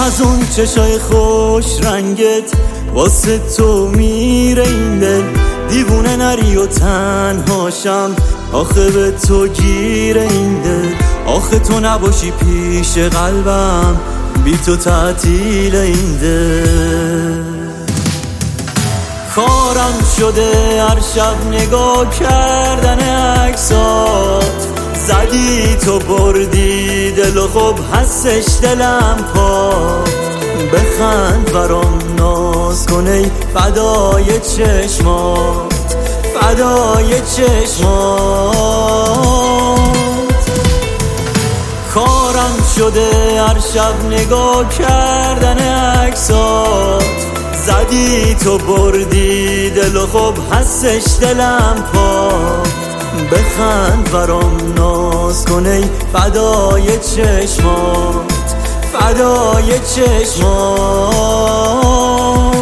از اون چشای خوش رنگت واسه تو میره این دل، دیوونه نری و تنهاشم آخه به تو گیره این دل. آخه تو نباشی پیش قلبم بی تو تعطیل این دل. کارم شده هر شب نگاه کردن عکسات، زدی تو بردی دل و خب هستش دلم پاک. بخند برام ناز کن ای فدای چشمات، فدای چشمات. کارم شده هر شب نگاه کردن عکسات، زدی تو بردی دل و خب هستش دلم پاک. بخند برام ناز کن ای فدای چشمات، فدای چشمات.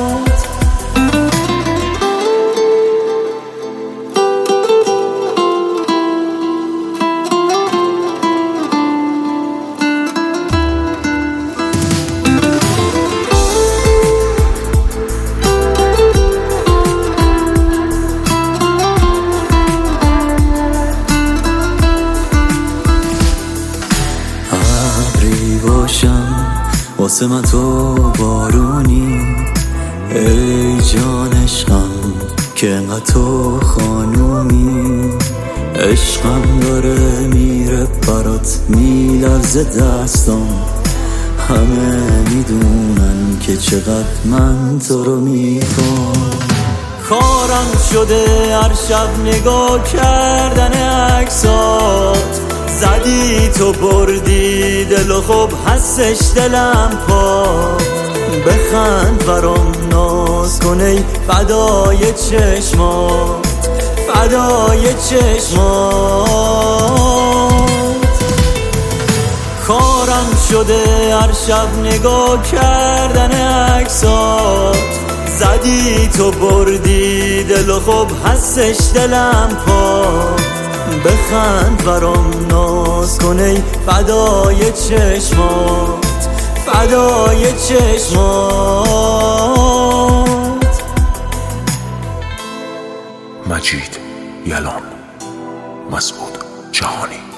واسه من تو بارونی ای جان عشقم که انقدر تو خانومی. عشقم داره میره برات میلرزه دستم، همه میدونن که چقدر من تو رو میخوام. کارم شده هر شب نگاه کردن عکسات، زدی تو بردی دل و خب هستش دلم پاک. بخند برام ناز کن ای فدای چشمات، فدای چشمات. کارم شده هر شب نگاه کردن عکسات، زدی تو بردی دل و خب هستش دلم پاک. بخند برام ناز کن ای فدای چشمات، فدای چشمات. مجید یلان، مسعود جهانی.